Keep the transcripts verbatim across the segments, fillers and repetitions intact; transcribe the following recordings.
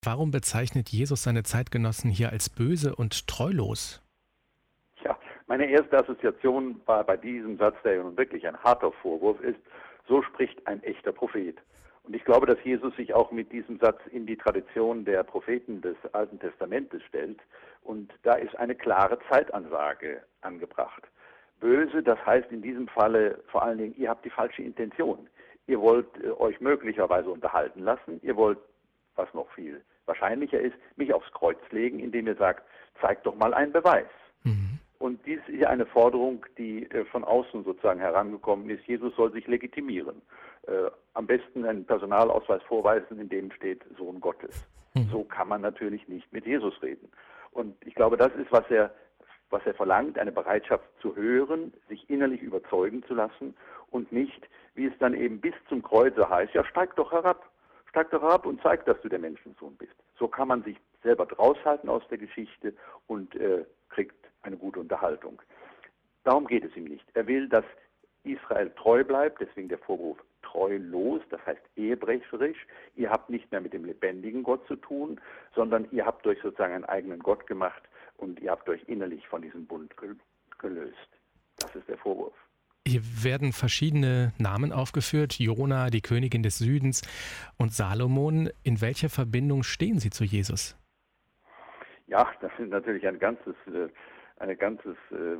Warum bezeichnet Jesus seine Zeitgenossen hier als böse und treulos? Ja, meine erste Assoziation war bei diesem Satz, der ja nun wirklich ein harter Vorwurf ist, so spricht ein echter Prophet. Und ich glaube, dass Jesus sich auch mit diesem Satz in die Tradition der Propheten des Alten Testamentes stellt. Und da ist eine klare Zeitansage angebracht. Böse, das heißt in diesem Falle vor allen Dingen, ihr habt die falsche Intention. Ihr wollt äh, euch möglicherweise unterhalten lassen. Ihr wollt, was noch viel wahrscheinlicher ist, mich aufs Kreuz legen, indem ihr sagt, zeigt doch mal einen Beweis. Mhm. Und dies ist ja eine Forderung, die äh, von außen sozusagen herangekommen ist. Jesus soll sich legitimieren. Äh, am besten einen Personalausweis vorweisen, in dem steht Sohn Gottes. Mhm. So kann man natürlich nicht mit Jesus reden. Und ich glaube, das ist, was er, was er verlangt, eine Bereitschaft zu hören, sich innerlich überzeugen zu lassen und nicht, wie es dann eben bis zum Kreuze heißt, ja, steig doch herab. Steig doch herab und zeig, dass du der Menschensohn bist. So kann man sich selber raushalten aus der Geschichte und äh, kriegt eine gute Unterhaltung. Darum geht es ihm nicht. Er will, dass Israel treu bleibt, deswegen der Vorwurf treulos, das heißt ehebrecherisch. Ihr habt nicht mehr mit dem lebendigen Gott zu tun, sondern ihr habt euch sozusagen einen eigenen Gott gemacht und ihr habt euch innerlich von diesem Bund gelöst. Das ist der Vorwurf. Hier werden verschiedene Namen aufgeführt, Jona, die Königin des Südens und Salomon. In welcher Verbindung stehen sie zu Jesus? Ja, das sind natürlich ein ganzes, eine ganzes,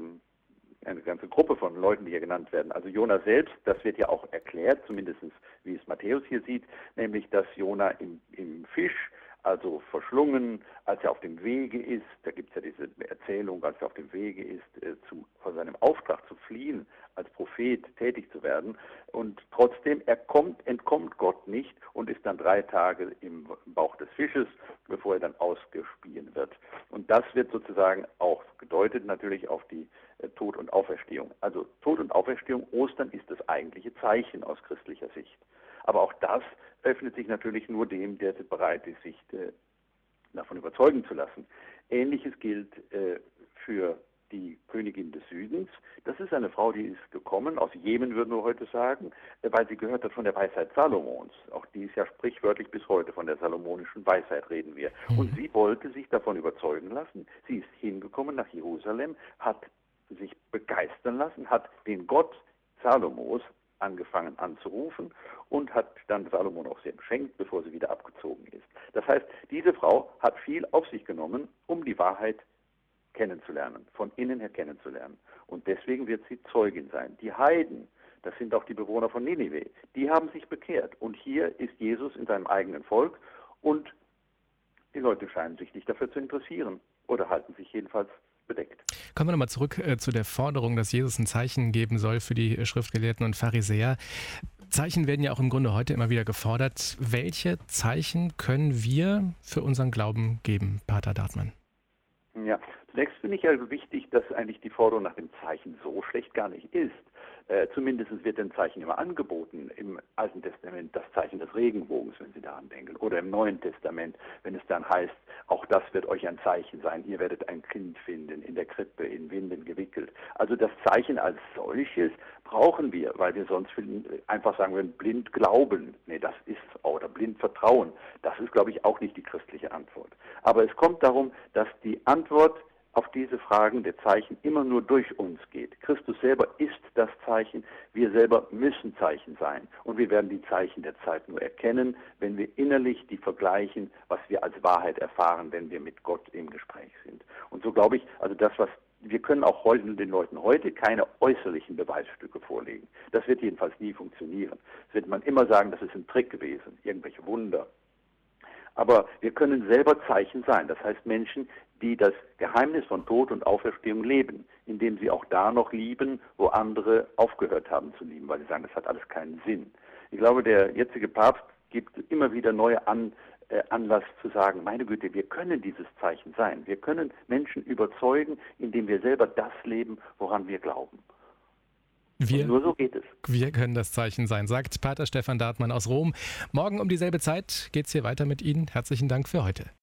eine ganze Gruppe von Leuten, die hier genannt werden. Also Jona selbst, das wird ja auch erklärt, zumindest wie es Matthäus hier sieht, nämlich dass Jona im, im Fisch, also verschlungen, als er auf dem Wege ist, da gibt es ja diese Erzählung, als er auf dem Wege ist, äh, zum, von seinem Auftrag zu fliehen, als Prophet tätig zu werden. Und trotzdem, er kommt, entkommt Gott nicht und ist dann drei Tage im Bauch des Fisches, bevor er dann ausgespien wird. Und das wird sozusagen auch gedeutet natürlich auf die äh, Tod und Auferstehung. Also Tod und Auferstehung, Ostern ist das eigentliche Zeichen aus christlicher Sicht. Aber auch das öffnet sich natürlich nur dem, der bereit ist, sich äh, davon überzeugen zu lassen. Ähnliches gilt äh, für die Königin des Südens. Das ist eine Frau, die ist gekommen, aus Jemen würden wir heute sagen, äh, weil sie gehört hat von der Weisheit Salomons. Auch die ist ja sprichwörtlich bis heute, von der salomonischen Weisheit reden wir. Mhm. Und sie wollte sich davon überzeugen lassen. Sie ist hingekommen nach Jerusalem, hat sich begeistern lassen, hat den Gott Salomos angefangen anzurufen und hat dann Salomon auch sehr beschenkt, bevor sie wieder abgezogen ist. Das heißt, diese Frau hat viel auf sich genommen, um die Wahrheit kennenzulernen, von innen her kennenzulernen. Und deswegen wird sie Zeugin sein. Die Heiden, das sind auch die Bewohner von Ninive, die haben sich bekehrt. Und hier ist Jesus in seinem eigenen Volk und die Leute scheinen sich nicht dafür zu interessieren oder halten sich jedenfalls bedeckt. Kommen wir nochmal zurück äh, zu der Forderung, dass Jesus ein Zeichen geben soll für die äh, Schriftgelehrten und Pharisäer. Zeichen werden ja auch im Grunde heute immer wieder gefordert. Welche Zeichen können wir für unseren Glauben geben, Pater Dartmann? Ja, zunächst finde ich also wichtig, dass eigentlich die Forderung nach dem Zeichen so schlecht gar nicht ist. Äh, zumindest wird ein Zeichen immer angeboten. Im Alten Testament das Zeichen des Regenbogens, wenn Sie daran denken. Oder im Neuen Testament, wenn es dann heißt, auch das wird euch ein Zeichen sein. Ihr werdet ein Kind finden, in der Krippe, in Winden gewickelt. Also das Zeichen als solches brauchen wir, weil wir sonst einfach sagen würden, blind glauben. Nee, das ist, oder blind vertrauen. Das ist, glaube ich, auch nicht die christliche Antwort. Aber es kommt darum, dass die Antwort auf diese Fragen der Zeichen immer nur durch uns geht. Christus selber ist das Zeichen, wir selber müssen Zeichen sein. Und wir werden die Zeichen der Zeit nur erkennen, wenn wir innerlich die vergleichen, was wir als Wahrheit erfahren, wenn wir mit Gott im Gespräch sind. Und so glaube ich, also das, was wir können auch heute, den Leuten heute keine äußerlichen Beweisstücke vorlegen. Das wird jedenfalls nie funktionieren. Es wird man immer sagen, das ist ein Trick gewesen, irgendwelche Wunder. Aber wir können selber Zeichen sein. Das heißt Menschen, die das Geheimnis von Tod und Auferstehung leben, indem sie auch da noch lieben, wo andere aufgehört haben zu lieben, weil sie sagen, das hat alles keinen Sinn. Ich glaube, der jetzige Papst gibt immer wieder neue An, äh, Anlass zu sagen, meine Güte, wir können dieses Zeichen sein. Wir können Menschen überzeugen, indem wir selber das leben, woran wir glauben. Wir, Und nur so geht es. Wir können das Zeichen sein, sagt Pater Stefan Dartmann aus Rom. Morgen um dieselbe Zeit geht's hier weiter mit Ihnen. Herzlichen Dank für heute.